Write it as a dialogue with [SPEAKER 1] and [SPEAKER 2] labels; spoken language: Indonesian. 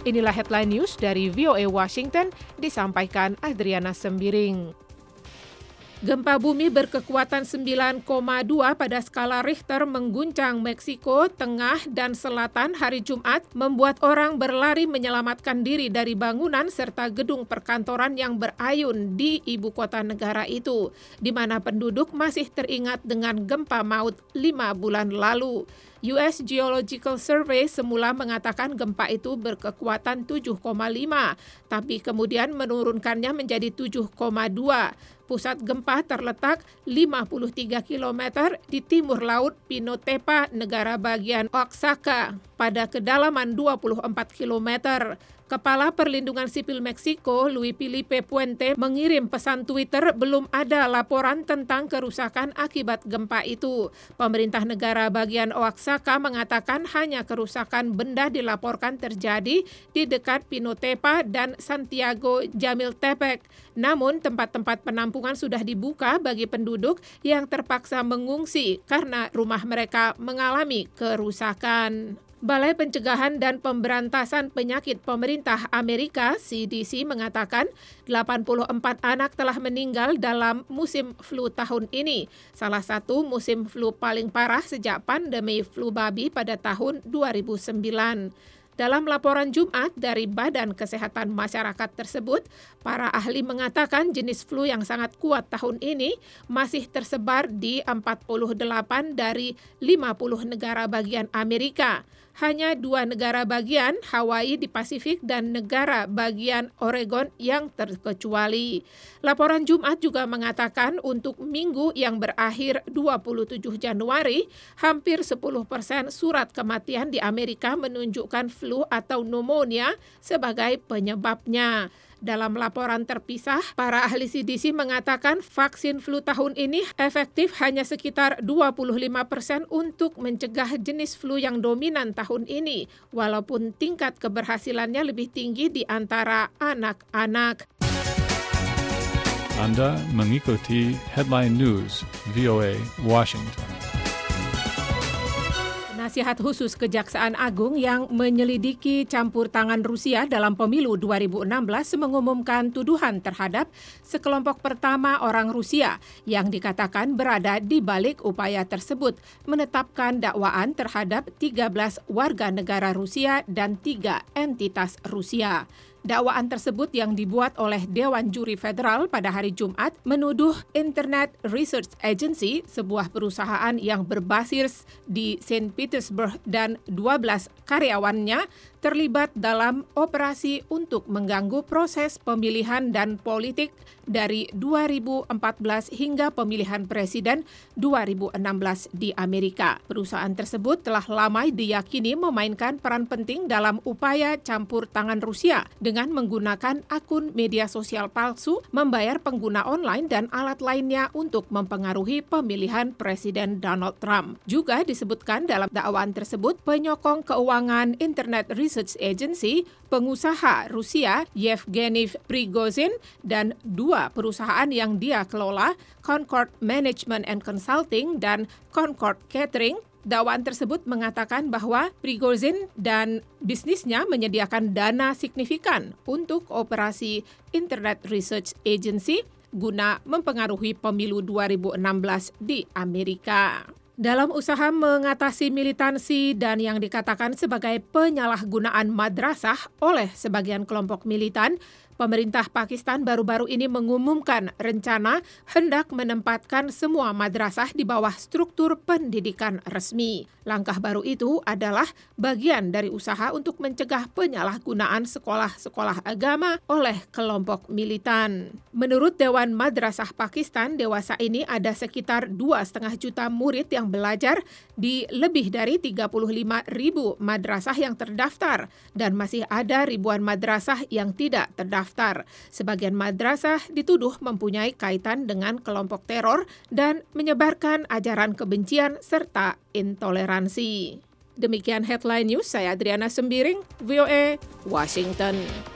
[SPEAKER 1] Inilah headline news dari VOA Washington, disampaikan Adriana Sembiring. Gempa bumi berkekuatan 9,2 pada skala Richter mengguncang Meksiko Tengah dan Selatan hari Jumat, membuat orang berlari menyelamatkan diri dari bangunan serta gedung perkantoran yang berayun di ibu kota negara itu, di mana penduduk masih teringat dengan gempa maut 5 bulan lalu. US Geological Survey semula mengatakan gempa itu berkekuatan 7,5, tapi kemudian menurunkannya menjadi 7,2. Pusat gempa terletak 53 km di timur laut Pinotepa, negara bagian Oaxaca, pada kedalaman 24 km. Kepala Perlindungan Sipil Meksiko, Luis Felipe Puente, mengirim pesan Twitter belum ada laporan tentang kerusakan akibat gempa itu. Pemerintah negara bagian Oaxaca mengatakan hanya kerusakan benda dilaporkan terjadi di dekat Pinotepa dan Santiago Jamiltepec. Namun, tempat-tempat penampungan sudah dibuka bagi penduduk yang terpaksa mengungsi karena rumah mereka mengalami kerusakan. Balai Pencegahan dan Pemberantasan Penyakit Pemerintah Amerika, CDC, mengatakan 84 anak telah meninggal dalam musim flu tahun ini, salah satu musim flu paling parah sejak pandemi flu babi pada tahun 2009. Dalam laporan Jumat dari Badan Kesehatan Masyarakat tersebut, para ahli mengatakan jenis flu yang sangat kuat tahun ini masih tersebar di 48 dari 50 negara bagian Amerika. Hanya 2 negara bagian, Hawaii di Pasifik dan negara bagian Oregon yang terkecuali. Laporan Jumat juga mengatakan untuk minggu yang berakhir 27 Januari, hampir 10% surat kematian di Amerika menunjukkan flu atau pneumonia sebagai penyebabnya. Dalam laporan terpisah, para ahli CDC mengatakan vaksin flu tahun ini efektif hanya sekitar 25% untuk mencegah jenis flu yang dominan tahun ini, walaupun tingkat keberhasilannya lebih tinggi di antara anak-anak.
[SPEAKER 2] Anda mengikuti Headline News, VOA Washington.
[SPEAKER 1] Nasihat khusus Kejaksaan Agung yang menyelidiki campur tangan Rusia dalam pemilu 2016 mengumumkan tuduhan terhadap sekelompok pertama orang Rusia yang dikatakan berada di balik upaya tersebut, menetapkan dakwaan terhadap 13 warga negara Rusia dan 3 entitas Rusia. Dakwaan tersebut yang dibuat oleh Dewan Juri Federal pada hari Jumat menuduh Internet Research Agency, sebuah perusahaan yang berbasis di Saint Petersburg dan 12 karyawannya, terlibat dalam operasi untuk mengganggu proses pemilihan dan politik dari 2014 hingga pemilihan presiden 2016 di Amerika. Perusahaan tersebut telah lama diyakini memainkan peran penting dalam upaya campur tangan Rusia dengan menggunakan akun media sosial palsu, membayar pengguna online dan alat lainnya untuk mempengaruhi pemilihan Presiden Donald Trump. Juga disebutkan dalam dakwaan tersebut penyokong keuangan Internet Research Agency, pengusaha Rusia Yevgeny Prigozhin, dan 2 perusahaan yang dia kelola, Concord Management and Consulting dan Concord Catering. Dakwaan tersebut mengatakan bahwa Prigozhin dan bisnisnya menyediakan dana signifikan untuk operasi Internet Research Agency guna mempengaruhi pemilu 2016 di Amerika. Dalam usaha mengatasi militansi dan yang dikatakan sebagai penyalahgunaan madrasah oleh sebagian kelompok militan, pemerintah Pakistan baru-baru ini mengumumkan rencana hendak menempatkan semua madrasah di bawah struktur pendidikan resmi. Langkah baru itu adalah bagian dari usaha untuk mencegah penyalahgunaan sekolah-sekolah agama oleh kelompok militan. Menurut Dewan Madrasah Pakistan, dewasa ini ada sekitar 2,5 juta murid yang belajar di lebih dari 35.000 madrasah yang terdaftar dan masih ada ribuan madrasah yang tidak terdaftar. Sebagian madrasah dituduh mempunyai kaitan dengan kelompok teror dan menyebarkan ajaran kebencian serta intoleransi. Demikian Headline News, saya Adriana Sembiring, VOA, Washington.